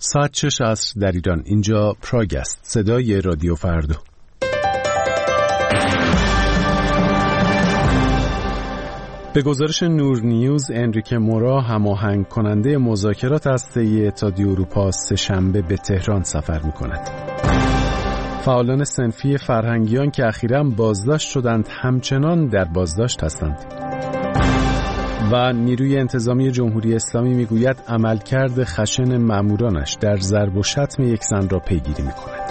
ساعت 6 عصر در ایران. اینجا پراگ است، صدای رادیو فردا. به گزارش نور نیوز، انریکه مورا، هماهنگ کننده مذاکرات هسته‌ای اتحادیه اروپا، سه‌شنبه به تهران سفر می‌کند. فعالان صنفی فرهنگیان که اخیراً بازداشت شدند همچنان در بازداشت هستند. و نیروی انتظامی جمهوری اسلامی میگوید عملکرد خشن مامورانش در ضرب و شتم یک زن را پیگیری میکند.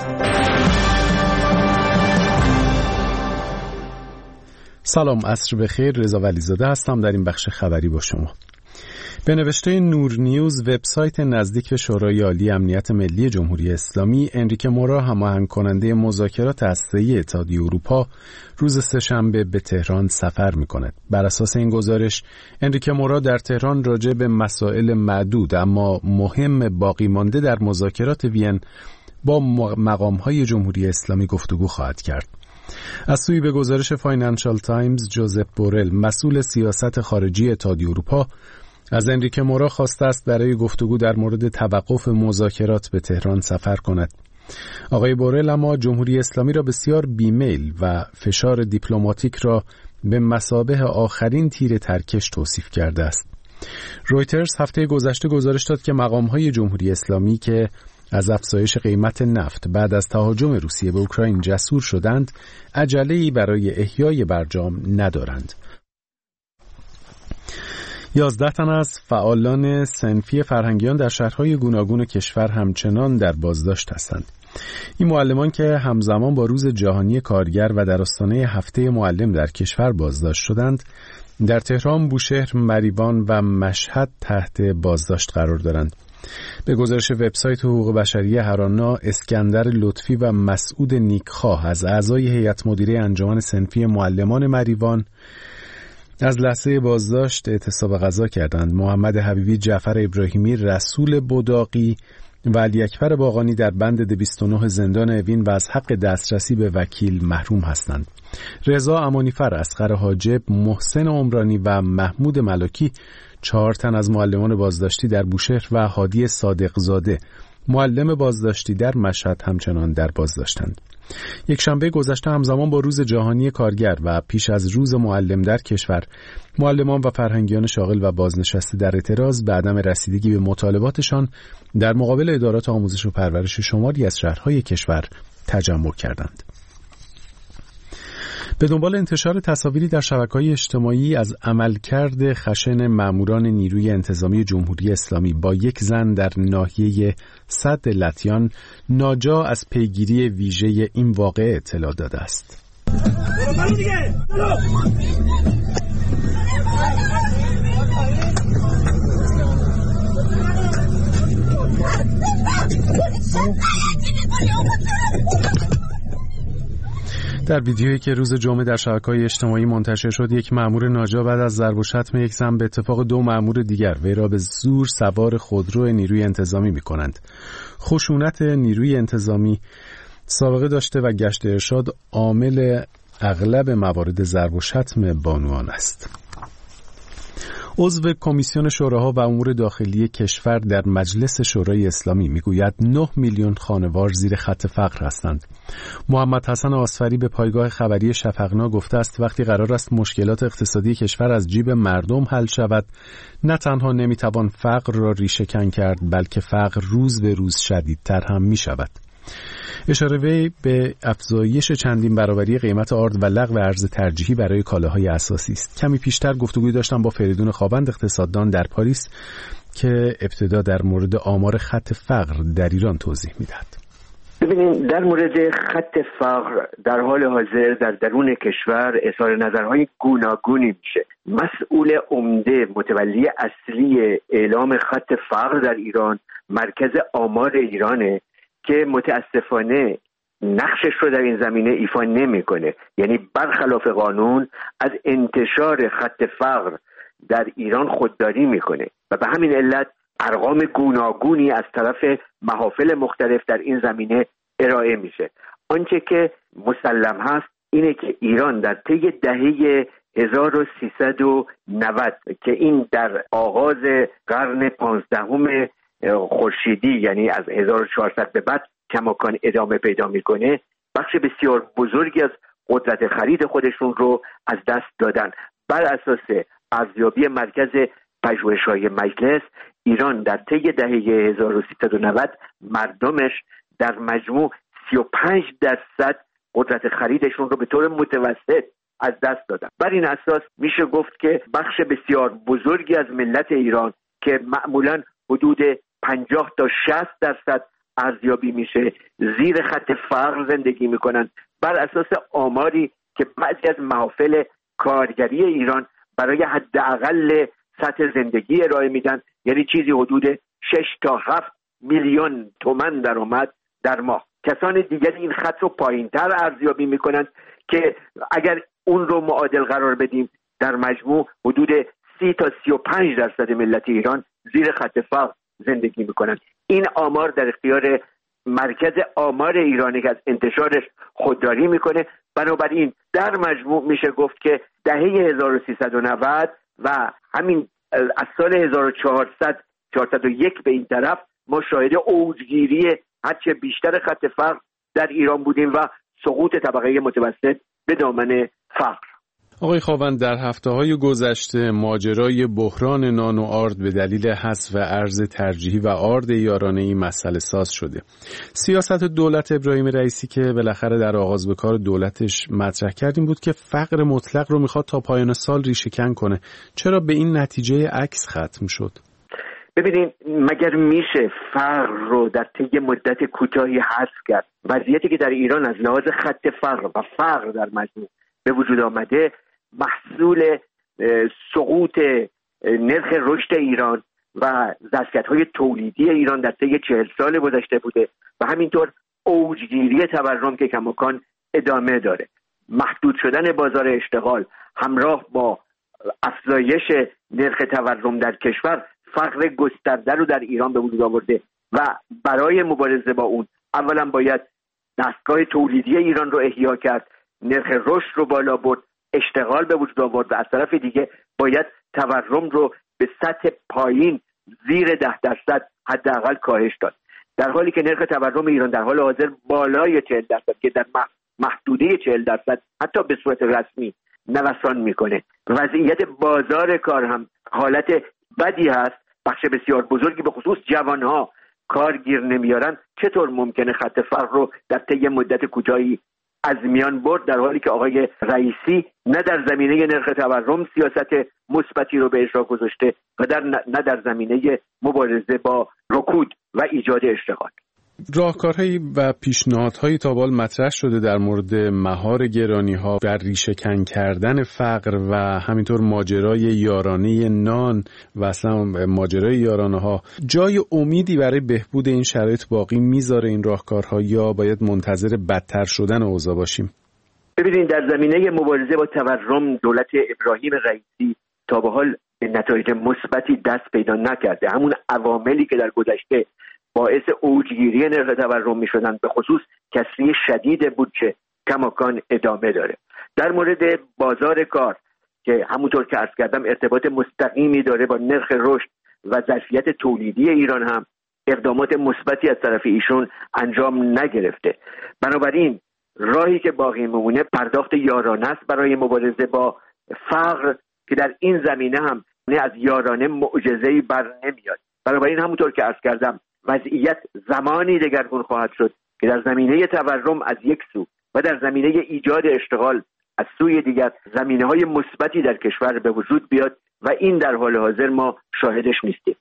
سلام، عصر بخیر. رضا ولیزاده هستم در این بخش خبری با شما. به نوشته نور نیوز، وبسایت نزدیک به شورای عالی امنیت ملی جمهوری اسلامی، انریکه مورا، هماهنگ کننده مذاکرات هسته‌ای اتحادیه اروپا، روز سه‌شنبه به تهران سفر می‌کند. بر اساس این گزارش، انریکه مورا در تهران راجع به مسائل معدود اما مهم باقی مانده در مذاکرات وین با مقام‌های جمهوری اسلامی گفتگو خواهد کرد. از سوی به گزارش فاینانشال تایمز، جوزف بورل، مسئول سیاست خارجی اتحادیه اروپا، از انریکه مورا خواسته است برای گفتگو در مورد توقف مذاکرات به تهران سفر کند. آقای بورل اما جمهوری اسلامی را بسیار بیمیل و فشار دیپلماتیک را به مثابه آخرین تیر ترکش توصیف کرده است. رویترز هفته گذشته گزارش داد که مقام‌های جمهوری اسلامی که از افزایش قیمت نفت بعد از تهاجم روسیه به اوکراین جسور شدند، عجله‌ای برای احیای برجام ندارند. 11 تن از فعالان صنفی فرهنگیان در شهرهای گوناگون کشور همچنان در بازداشت هستند. این معلمان که همزمان با روز جهانی کارگر و در آستانه هفته معلم در کشور بازداشت شدند، در تهران، بوشهر، مریوان و مشهد تحت بازداشت قرار دارند. به گزارش وبسایت حقوق بشری هرانا، اسکندر لطفی و مسعود نیکخواه از اعضای هیئت مدیره انجمن صنفی معلمان مریوان از لحظه بازداشت اعتصاب غذا کردند. محمد حبیبی، جعفر ابراهیمی، رسول بوداقی و علی اکبر باقانی در بند 209 زندان اوین و از حق دسترسی به وکیل محروم هستند. رضا امانیفر، اصغر حاجب، محسن عمرانی و محمود ملاکی، 4 تن از معلمان بازداشتی در بوشهر و هادی صادقزاده، معلم بازداشتی در مشهد، همچنان در بازداشتند. یک شنبه گذشته همزمان با روز جهانی کارگر و پیش از روز معلم در کشور، معلمان و فرهنگیان شاغل و بازنشسته در اعتراض به عدم رسیدگی به مطالباتشان در مقابل ادارات آموزش و پرورش شماری از شهرهای کشور تجمع کردند. به دنبال انتشار تصاویری در شبکه‌های اجتماعی از عملکرد خشن ماموران نیروی انتظامی جمهوری اسلامی با یک زن در ناحیه سد لطیان، ناجا از پیگیری ویژه این واقعه اطلاع داده است. در ویدیویی که روز جمعه در شبکه‌های اجتماعی منتشر شد، یک مأمور ناجا بعد از ضرب و شتم یک زن به اتفاق 2 مأمور دیگر وی را به زور سوار خودرو نیروی انتظامی می‌کنند. خشونت نیروی انتظامی سابقه داشته و گشت ارشاد عامل اغلب موارد ضرب و شتم بانوان است. عضو کمیسیون شوراها و امور داخلی کشور در مجلس شورای اسلامی میگوید 9 میلیون خانوار زیر خط فقر هستند. محمد حسن آسفری به پایگاه خبری شفقنا گفته است وقتی قرار است مشکلات اقتصادی کشور از جیب مردم حل شود، نه تنها نمیتوان فقر را ریشه‌کن کرد، بلکه فقر روز به روز شدیدتر هم میشود. اشاره وی به افزایش چندین برابری قیمت آرد و لغو ارز ترجیحی برای کالاهای اساسی است. کمی پیشتر گفتگوی داشتم با فریدون خاوند، اقتصاددان در پاریس، که ابتدا در مورد آمار خط فقر در ایران توضیح میدهد. ببینید، در مورد خط فقر در حال حاضر در درون کشور اظهار نظرهای گوناگونی میشه. مسئول عمده متولی اصلی اعلام خط فقر در ایران مرکز آمار ایرانه که متاسفانه نقشش رو در این زمینه ایفا نمیکنه. یعنی برخلاف قانون از انتشار خط فقر در ایران خودداری میکنه و به همین علت ارقام گوناگونی از طرف محافل مختلف در این زمینه ارائه میشه. آنچه که مسلم هست اینه که ایران در طی دهه 1390 که این در آغاز قرن 15 خورشیدی یعنی از 1400 به بعد کماکان ادامه پیدا میکنه، بخش بسیار بزرگی از قدرت خرید خودشون رو از دست دادن. بر اساس ارزیابی مرکز پژوهش‌های مجلس، ایران در طی دهه 1390 مردمش در مجموع 35% قدرت خریدشون رو به طور متوسط از دست دادن. بر این اساس میشه گفت که بخش بسیار بزرگی از ملت ایران که معمولاً حدود 50 تا 60% ارزیابی میشه زیر خط فقر زندگی میکنن، بر اساس آماری که بعضی از محافل کارگری ایران برای حداقل سطح زندگی ارائه میدن، یعنی چیزی حدود 6 تا 7 میلیون تومان درآمد در ماه. کسان دیگر این خط رو پایین‌تر ارزیابی میکنند که اگر اون رو معادل قرار بدیم در مجموع حدود 30 تا 35% ملت ایران زیر خط فقر زندگی میکنند. این آمار در اختیار مرکز آمار ایرانی که از انتشارش خودداری میکنه. بنابراین در مجموع میشه گفت که دهه 1390 و همین از سال 1401 به این طرف ما شاهد اوجگیری هرچه بیشتر خط فقر در ایران بودیم و سقوط طبقه متوسط به دامن فقر. آقای خاوند، در هفته‌های گذشته ماجرای بحران نان و آرد به دلیل حذف ارز ترجیحی و آرد یارانه‌ای مسئله ساز شده. سیاست دولت ابراهیم رئیسی که بالاخره در آغاز به کار دولتش مطرح کرد این بود که فقر مطلق رو میخواد تا پایان سال ریشه‌کن کنه. چرا به این نتیجه عکس ختم شد؟ ببینید، مگر میشه فقر رو در طی مدت کوتاهی حذف کرد؟ وضعیتی که در ایران از لحاظ خط فقر و فقر در مجموع به وجود آمده محصول سقوط نرخ رشد ایران و ظرفیت‌های تولیدی ایران در طی 40 سال گذشته بوده و همینطور اوجگیری تورم که کماکان ادامه داره. محدود شدن بازار اشتغال همراه با افزایش نرخ تورم در کشور فقر گسترده رو در ایران به وجود آورده و برای مبارزه با اون اولا باید دستگاه تولیدی ایران رو احیا کرد، نرخ رشد رو بالا برد، اشتغال به وجود آورد و از طرف دیگه باید تورم رو به سطح پایین زیر 10% حداقل کاهش داد. در حالی که نرخ تورم ایران در حال حاضر بالای 40% که در محدوده 40% حتی به صورت رسمی نوسان میکنه. وضعیت بازار کار هم حالت بدی هست. بخش بسیار بزرگی به خصوص جوانها کار گیر نمیارن. چطور ممکنه خط فقر رو در طی مدت کوتاهی از میان برد، در حالی که آقای رئیسی نه در زمینه نرخ تورم سیاست مثبتی رو به اجرا گذاشته و نه در زمینه مبارزه با رکود و ایجاد اشتغال. راهکارهایی و پیشنهادهایی تا به حال مطرح شده در مورد مهار گرانی‌ها، در ریشه‌کن کردن فقر و همینطور ماجرای یارانه نان و اصلا ماجرای یارانه‌ها جای امیدی برای بهبود این شرایط باقی میذاره این راهکارها یا باید منتظر بدتر شدن اوضاع باشیم؟ ببینید، در زمینه مبارزه با تورم دولت ابراهیم رئیسی تا به حال به نتایج مثبتی دست پیدا نکرده. همون عواملی که در گذشته باعث اوجگیری نرخ تورم می‌شدند، به خصوص کسری شدید بودجه، کماکان ادامه داره. در مورد بازار کار که همونطور که عرض کردم ارتباط مستقیمی داره با نرخ رشد و ظرفیت تولیدی ایران، هم اقدامات مثبتی از طرف ایشون انجام نگرفته. بنابراین راهی که باقی میمونه پرداخت یارانه است برای مبارزه با فقر که در این زمینه هم از یارانه معجزه‌ای بر نمیاد. بنابراین همونطور که عرض کردم وضعیت زمانی دگرگون خواهد شد که در زمینه تورم از یک سو و در زمینه ایجاد اشتغال از سوی دیگر زمینه‌های مثبتی در کشور به وجود بیاد و این در حال حاضر ما شاهدش نیستیم.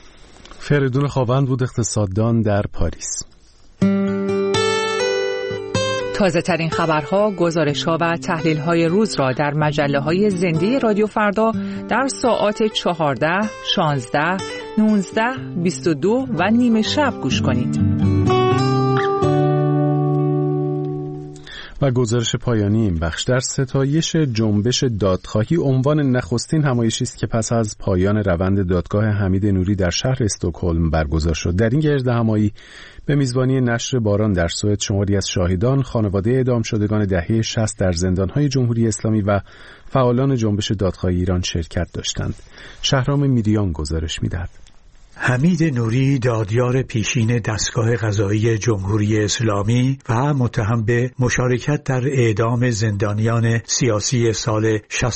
فریدون خاوند بود، اقتصاددان در پاریس. تازه ترین خبرها، گزارش‌ها و تحلیل‌های روز را در مجله‌های زنده رادیو فردا در ساعات 14, 16, 19, 22 و نیمه شب گوش کنید. و گزارش پایانی این بخش در ستایش جنبش دادخواهی عنوان نخستین همایشی است که پس از پایان روند دادگاه حمید نوری در شهر استکهلم برگزار شد. در این گرد همایی به میزبانی نشر باران در سوئد شماری از شاهدان، خانواده اعدام شدگان دهه 60 در زندان‌های جمهوری اسلامی و فعالان جنبش دادخواهی ایران شرکت داشتند. شهرام میریان گزارش می‌دهد. حمید نوری دادیار پیشین دستگاه قضایی جمهوری اسلامی و متهم به مشارکت در اعدام زندانیان سیاسی سال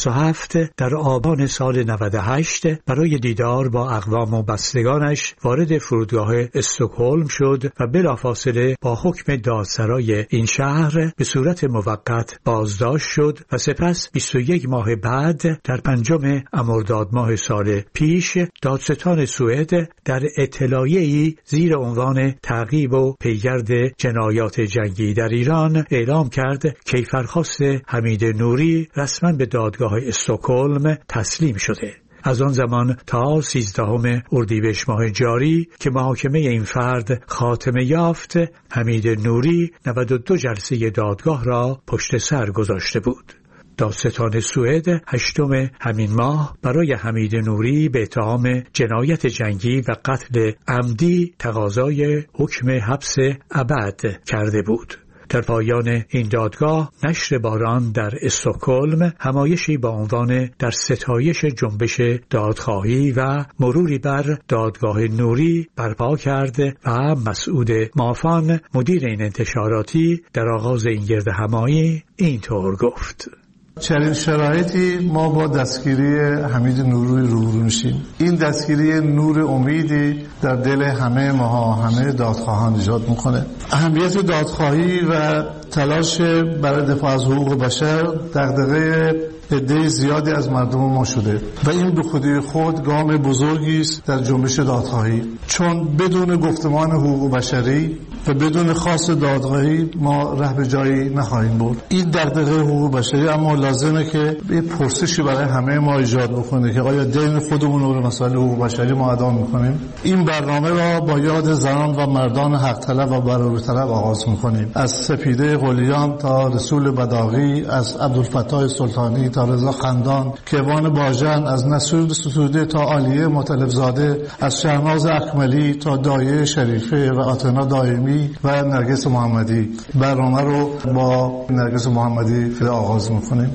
67 در آبان سال 98 برای دیدار با اقوام و بستگانش وارد فرودگاه استکهلم شد و بلافاصله با حکم دادسرای این شهر به صورت موقت بازداشت شد و سپس 21 ماه بعد در 5 مرداد ماه سال پیش دادستان سوئد در اطلاعیه‌ای زیر عنوان تعقیب و پیگرد جنایات جنگی در ایران اعلام کرد کیفرخواست حمید نوری رسما به دادگاه استکهلم تسلیم شده. از آن زمان تا 13 اردیبهشت ماه جاری که محاکمه این فرد خاتمه یافت، حمید نوری 92 جلسه دادگاه را پشت سر گذاشته بود. دادستان سوئد 8 همین ماه برای حمید نوری به اتهام جنایت جنگی و قتل عمدی تقاضای حکم حبس ابد کرده بود. در پایان این دادگاه نشر باران در استکهلم همایشی با عنوان در ستایش جنبش دادخواهی و مروری بر دادگاه نوری برپا کرد و مسعود مافان مدیر این انتشاراتی در آغاز این گرد همایی اینطور گفت: چنین شرایطی ما با دستگیری حمید نوری روبرو میشیم. این دستگیری نور امیدی در دل همه ما، همه دادخواهان ایجاد میکنه. اهمیت دادخواهی و تلاش برای دفاع از حقوق بشر دغدغه عده زیادی از مردم ما شده و این به خودی خود گام بزرگی است در جنبش دادخواهی، چون بدون گفتمان حقوق بشری و بدون خواست دادخواهی ما ره به جایی نخواهیم برد. این دغدغه حقوق بشری اما لازمه که یه پرسشی برای همه ما ایجاد بکنه که آیا دین خودمون رو به مسائل حقوق بشری ما ادا میکنیم؟ این برنامه را با یاد زنان و مردان حق طلب و برابری طلب آغاز میکنیم، از سپیده قلیان تا رسول بداغی، از عبدالفتاح سلطانی تا رضا خندان، کیوان باژن، از نصیر ستوده تا عالیه مطلب زاده، از شهناز اکملی تا دایه شریفه و آتنا دائمی و نرگس محمدی. برنامه رو با نرگس محمدی آغاز میکنیم.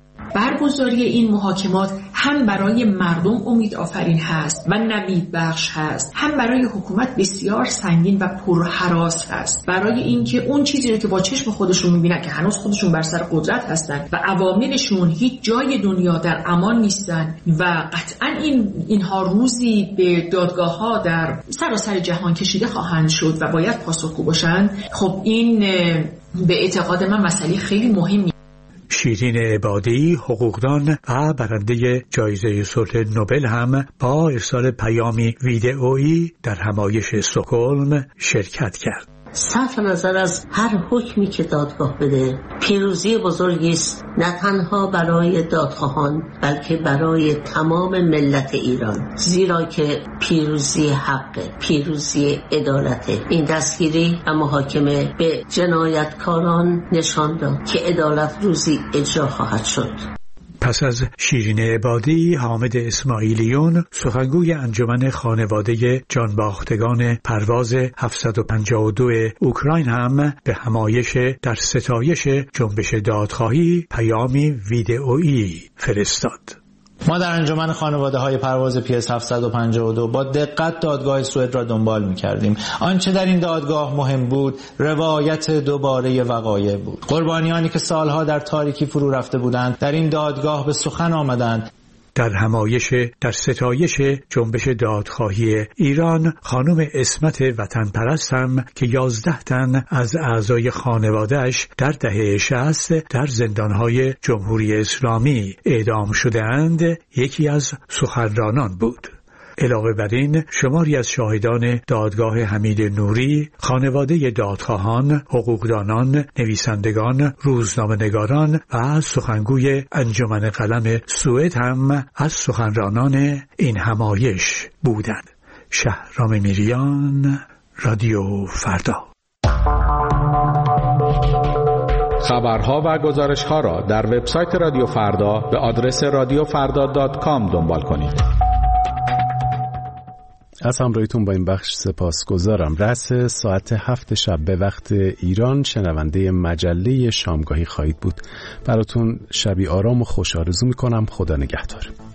برگزاری این محاکمات هم برای مردم امید آفرین هست و نوید بخش هست، هم برای حکومت بسیار سنگین و پرهراس هست، برای اینکه اون چیزی رو که با چشم خودشون میبینن که هنوز خودشون بر سر قدرت هستن و عواملشون هیچ جای دنیا در امان نیستن و قطعا اینها روزی به دادگاه ها در سراسر جهان کشیده خواهند شد و باید پاسخگو باشن. خب این به اعتقاد من مسئله خیلی مهمی. شیرین عبادی، حقوقدان و برنده جایزه صلح نوبل هم با ارسال پیامی ویدئویی در همایش استکهلم شرکت کرد. صرف نظر از هر حکمی که دادگاه بده پیروزی بزرگی است، نه تنها برای دادخواهان بلکه برای تمام ملت ایران، زیرا که پیروزی حق، پیروزی عدالت. این دستگیری و محاکمه به جنایتکاران نشان داد که عدالت روزی اجرا خواهد شد. پس از شیرین عبادی، حامد اسماعیلیون، سخنگوی انجمن خانواده جانباختگان پرواز 752 اوکراین هم به همایش در ستایش جنبش دادخواهی پیامی ویدئویی فرستاد. ما در انجمن خانواده‌های پرواز PS 752 با دقت دادگاه سوئد را دنبال می‌کردیم. آنچه در این دادگاه مهم بود، روایت دوباره وقایع بود. قربانیانی که سالها در تاریکی فرو رفته بودند، در این دادگاه به سخن آمدند. در همایش در ستایش جنبش دادخواهی ایران، خانم عصمت وطن پرست هم که 11 تن از اعضای خانواده‌اش در دهه 60 در زندانهای جمهوری اسلامی اعدام شده‌اند، یکی از سخنرانان بود. علاوه بر این، شماری از شاهدان دادگاه حمید نوری، خانواده دادخواهان، حقوقدانان، نویسندگان، روزنامه‌نگاران و سخنگوی انجمن قلم سوئد هم از سخنرانان این همایش بودند. شهرام میریان، رادیو فردا. خبرها و گزارش‌ها را در وبسایت رادیو فردا به آدرس radiofarda.com دنبال کنید. از همراهیتون با این بخش سپاسگزارم. رأس ساعت 7 شب به وقت ایران شنونده مجله شامگاهی خواهید بود. براتون شبی آرام و خوش آرزو میکنم. خدا نگهدار.